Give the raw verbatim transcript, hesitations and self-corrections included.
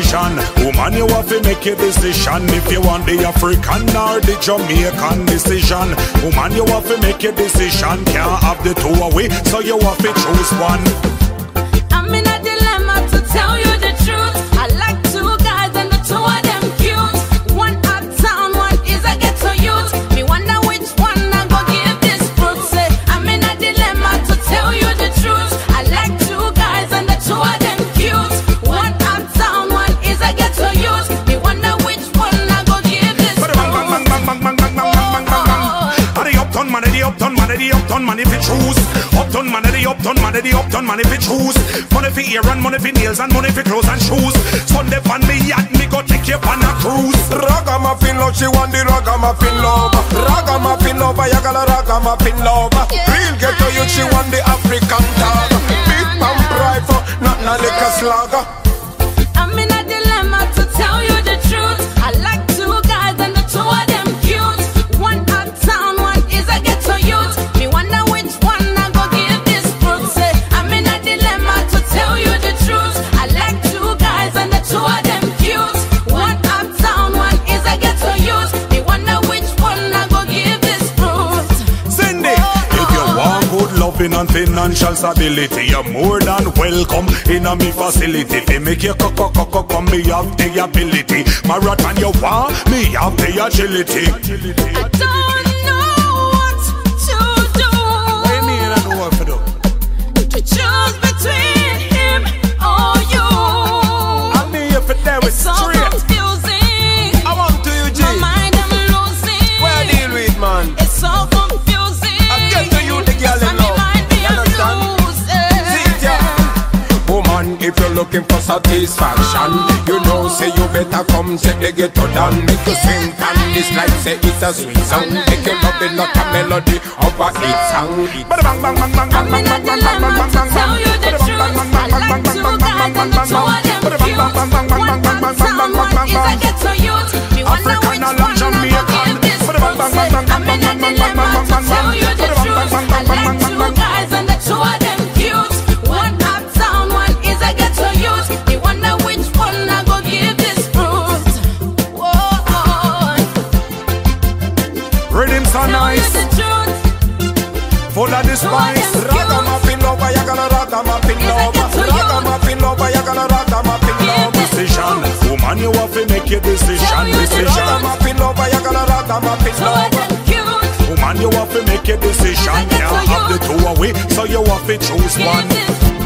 decision. Woman, you have to make a decision. If you want the African or the Jamaican decision. Woman, you have to make a decision. Can't have the two away, so you have to choose one. I'm in a dilemma to tell you the truth. I like two guys and the two of them cute. One uptown, one is a ghetto youth. Me wonder which one I go give this fruit. Say, I'm in a dilemma to tell you the truth. I like two guys and the two of them cute. One uptown, one is a ghetto youth. Me wonder which one I go give this fruit. Uptown man, the uptown man, the uptown man if you choose. Uptown man, the uptown man, the uptown man if you choose. Money for ear and money for nails and money for clothes and shoes. Sunday fan me yacht, me go take you on a cruise. Ragamuffin love, she want the ragamuffin love. Ragamuffin lover, you got a ragamuffin lover. Real ghetto youth, she want the African dog. Big pump rifle, not a liquor slugger. I'm in a dilemma to tell you the truth. I like two guys and the two of them cute. One uptown, one is a ghetto youth. Me wonder which one I go give this fruit. Say, I'm in a dilemma to tell you the truth. I like two guys and the two of them cute. One uptown, one is a ghetto youth. Me wonder which one I go give this fruit. Cindy, if you want good loving and financial stability, you're more than welcome in a me facility. They make you cock cock cock come, me have the ability. Marathon you want, me have the agility. I don't know what to do. What do you mean I don't know what to do? To choose between him or you. I'm here for there with It's so straight. confusing. I want to you, G. My mind I'm losing. Where I deal with, man? It's so confusing. I get to you, the girl in Cause my love. mind be You understand? losing. See it, yeah. Woman, if you're looking for satisfaction, you know, say you better come check the ghetto down. Make you sing and this like say it's a sweet song. Make you love it like a melody of a hit song. Bang bang bang bang bang I'm in a dilemma to tell you the truth. I like two guys and the two of them cute. One uptown, one is a ghetto youth. Me wonder which one I go give this fruit. Say, I'm in a dilemma to tell you the truth. I like two guys and the two of them cute. One uptown, one is a ghetto youth. Me wonder which one I go give this fruit. Whoa, Rhythm so tell you nice, the truth. full of the spice. Ragamuffin lover, you got a ragamuffin lover. Ragamuffin lover, you got a ragamuffin lover. Decision, woman you have to make your decision. Decision, Ragamuffin lover, you got a ragamuffin Two of lover. them cute. woman you have to make your decision. Can't have the two away, so you have to choose one. Give this